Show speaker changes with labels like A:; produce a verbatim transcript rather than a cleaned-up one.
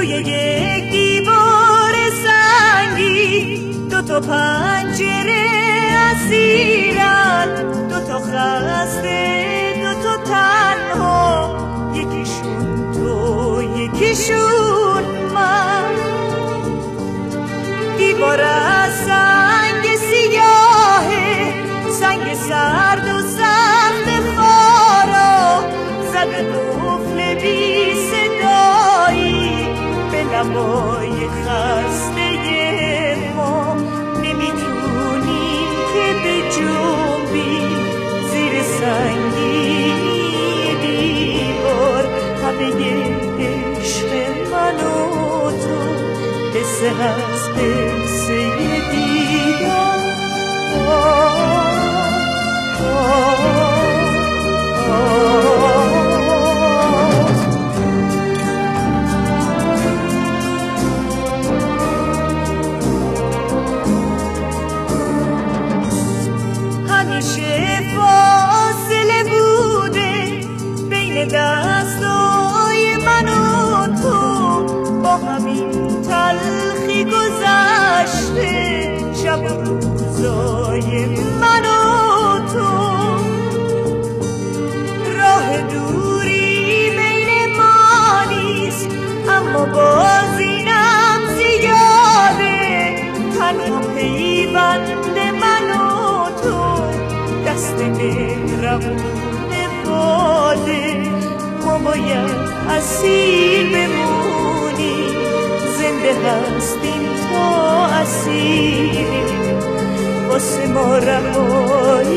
A: روی یک دیوار سنگی دو تا پنجره اسیرن، دو تا خسته دو تا تنها، یکیشون تو یکیشون من. دیوار از سنگ سیاهه، سنگ سرد و سخت خارا، زده قفل بی صدایی به لبای خسته ما. نمیتونیم که بجنبیم زیر سنگینی دیوار، همه عشق من و تو قصه هست قصه دیدار. همیشه فاصله بوده بین دستای من و تو، با همین تلخی گذشته شب و روزای من و تو. راه دوری بین ما نیست اما باز اینم زیاده، تنها پیوند من و تو دست مهربون باده. ما باید اسیر بمونیم، زنده هستیم تا اسیریم، واسه ما رهایی